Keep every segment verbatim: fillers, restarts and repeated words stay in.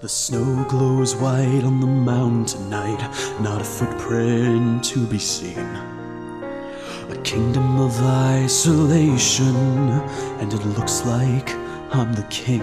The snow glows white on the mountain tonight, not a footprint to be seen. A kingdom of isolation, and it looks like I'm the king.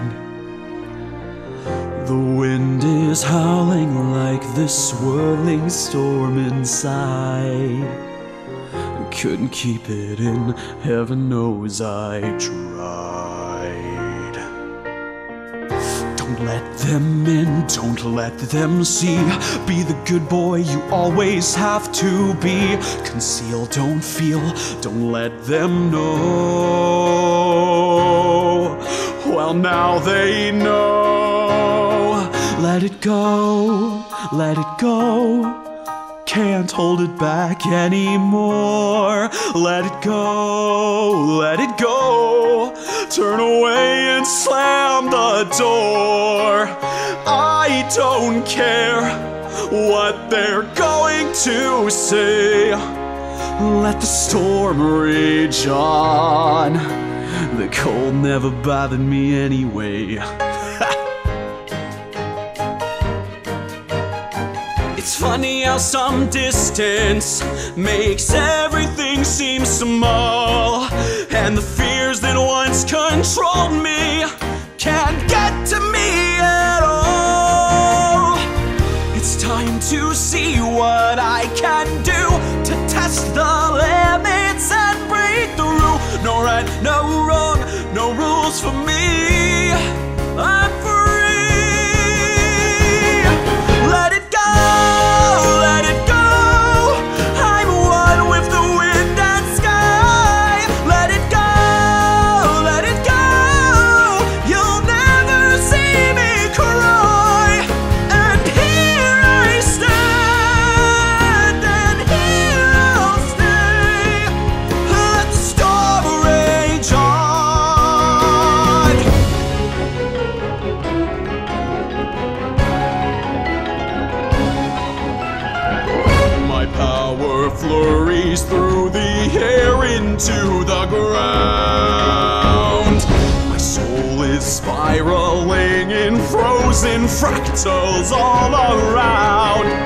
The wind is howling like this swirling storm inside. I couldn't keep it in, heaven knows I tried. Don't let them in, don't let them see. Be the good boy you always have to be. Conceal, don't feel, don't let them know. Well, now they know. Let it go, let it go. Can't hold it back anymore. Let it go, let it go. Turn away and slam the door. I don't care what they're going to say. Let the storm rage on. The cold never bothered me anyway. It's funny how some distance makes everything seem small, and the fears that once controlled me can't get to me at all. It's time to see what I can do to test the limits and break through. No right, no wrong, no rules for me. I'm free. Let it go. Let it go. I'm one with the wind and sky. Let it go. Let it go. You'll never see me cry. And here I stand, and here I'll stay. Let the storm rage on. My power flurries through the air into the ground. My soul is spiraling in frozen fractals all around.